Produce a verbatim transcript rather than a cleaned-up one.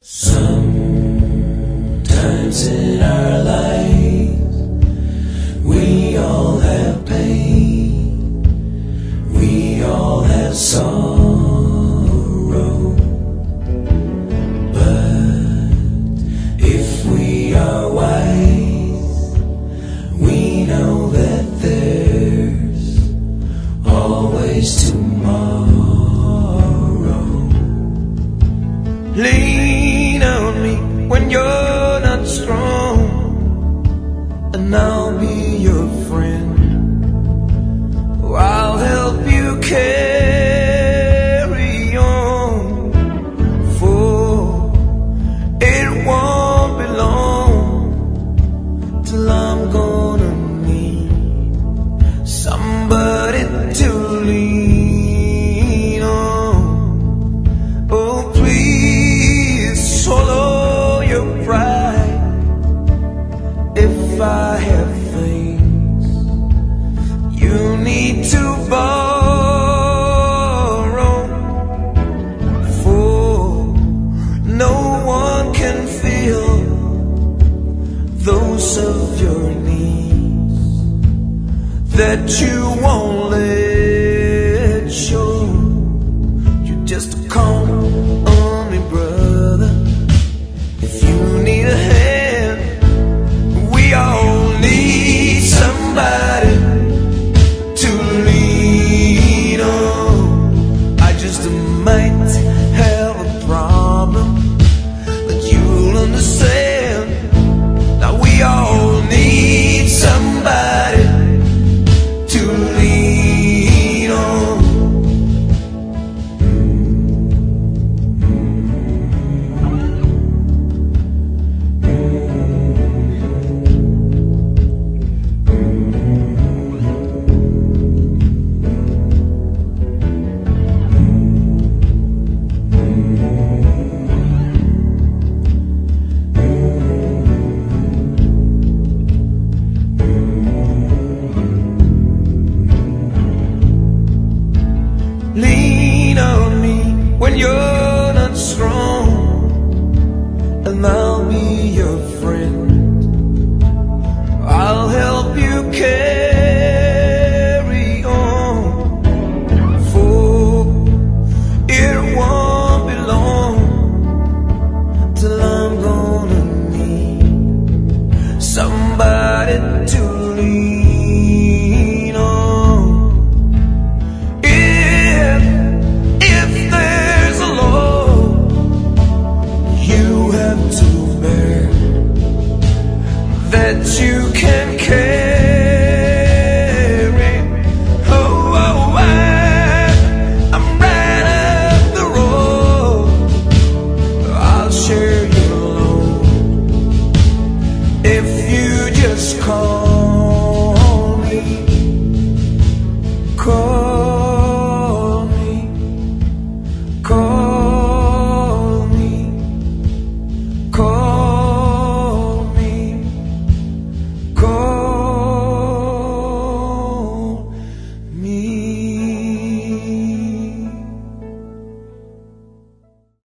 Sometimes in our lives we all have pain, we all have sorrow, but if we are wise, we know that there's always tomorrow. Lean on me when you're not strong, and I'll be your friend. I'll help you carry on, for it won't be long till I'm gonna need somebody to lean on. Oh, please swallow your pride. If I have things you need to borrow, for no one can feel those of your needs that you won't let show. You just call